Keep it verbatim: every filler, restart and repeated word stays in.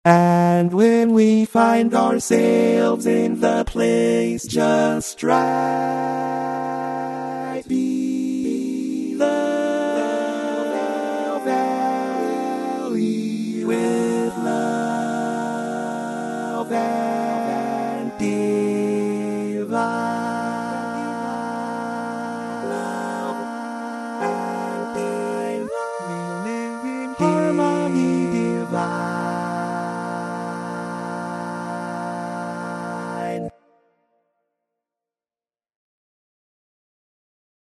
And when we find ourselves in the place just right, be the valley with love and divine.